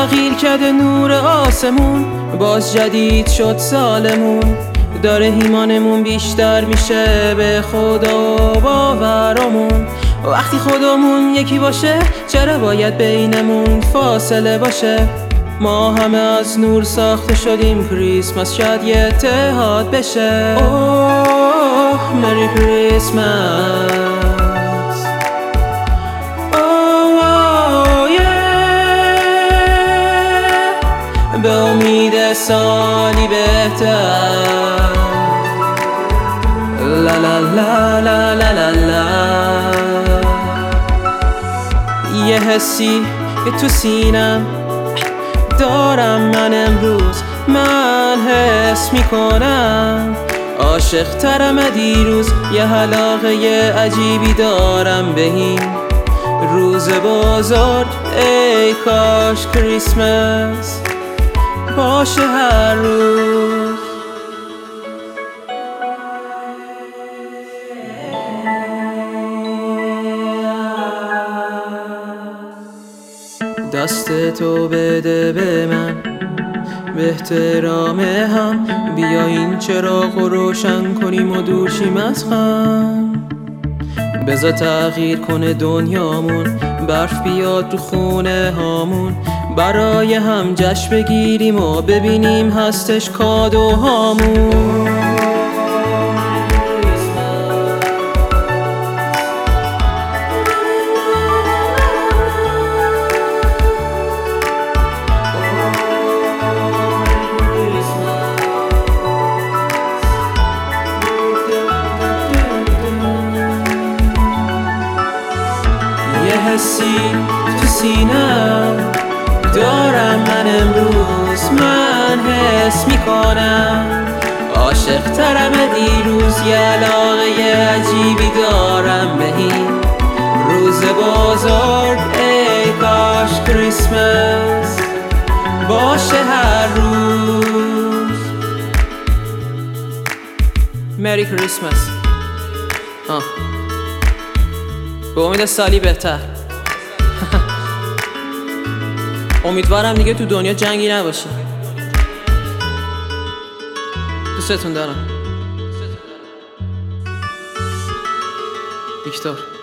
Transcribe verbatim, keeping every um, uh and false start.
تغییر کرده نور آسمون، باز جدید شد سالمون. داره ایمانمون بیشتر میشه به خدا و باورمون. وقتی خودمون یکی باشه چرا باید بینمون فاصله باشه؟ ما همه از نور ساخته شدیم، کریسمس شاید یه اتحاد بشه. اوه مری کریسمس، اوه یه به امید سالی بهتر. لا لا لا لا لا لا لا. یه حسی که تو سینم دارم من امروز، من حس میکنم عاشق ترم دیروز. یه حلاقه عجیبی دارم به این روز بزرگ. ای کاش کریسمس باشه هر روز. دست تو بده به من به احترام هم، بیا این چراغ رو روشن کنیم و دور شیم از غم. بذار تغییر کنه دنیامون، برف بیاد تو خونه هامون، برای هم جشن بگیریم و ببینیم هستش کادو هامون. یه حسی تو سینم دارم من امروز، من حس میکنم عاشق ترم دیروز. یه علاقه عجیبی دارم به این روز بزرگ. ای کاش کریسمس باشه هر روز. مری کریسمس. آه به امید سالی بهتر. امیدوارم دیگه تو دنیا جنگی نباشه. دوستتون دارم. ویکتور.